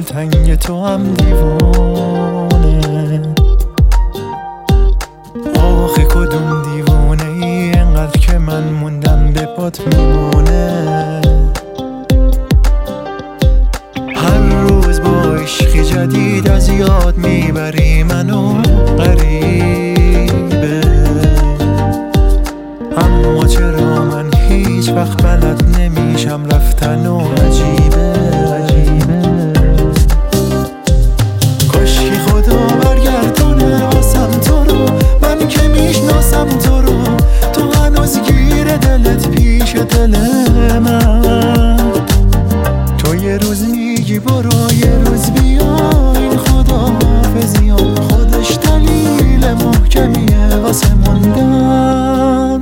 دلتنگ تو هم دیوانه. آخه کدوم دیوانه ای انقدر که من موندم به پات میمونه. هر روز با عشقی جدید از یاد میبری منو غریبه. اما چرا من هیچ وقت بلد نمیشم رفتن و عجیبه. کاشکی خدا برگردونه واسم تو رو، من که میشناسم تو رو. تو هنوز گیر دلت پیش دل من. تو یه روز میگی برو یه روز بیا، این خداحافظی ها خودش دلیل محکمیه واسه موندن.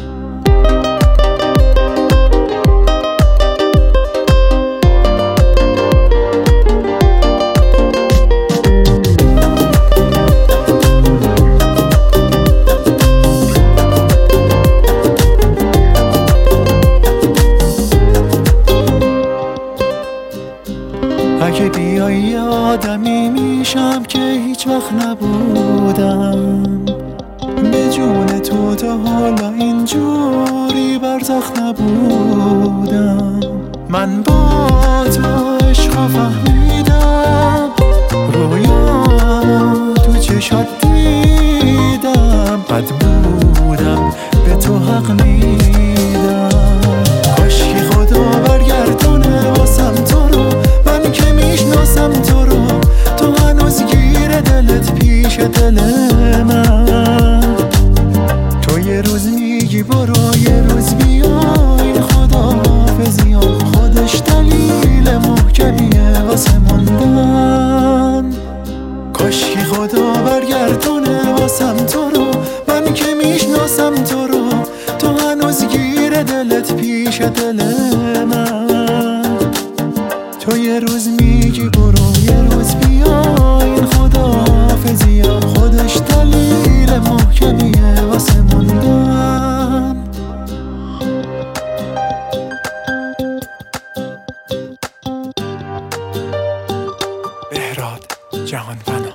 اگه بیایی یه آدمی میشم که هیچ وقت نبودم. به جون تو تا حالا اینجوری برزخ نبودم. من با تو عشقا فهمیدم، رویامو تو چشات دیدم. بد بودم به تو حق میدم. کاشکی خدا برگردونه واسم تو رو، من که میشناسم تو رو. تو هنوز گیر دلت پیش دل من. تو یه روز میگی برو یه روز بیا، این خداحافظی ها خودش دلیل محکمیه واسه موندن. کاشکی خدا برگردونه واسم تو رو، من که میشناسم تو رو. تو هنوز گیر دلت پیش دل من. تو یه روز میگی برو یه روز بیا، این خداحافظی ها خودش دلیل محکمیه واسه موندن. بهراد جهانفنا.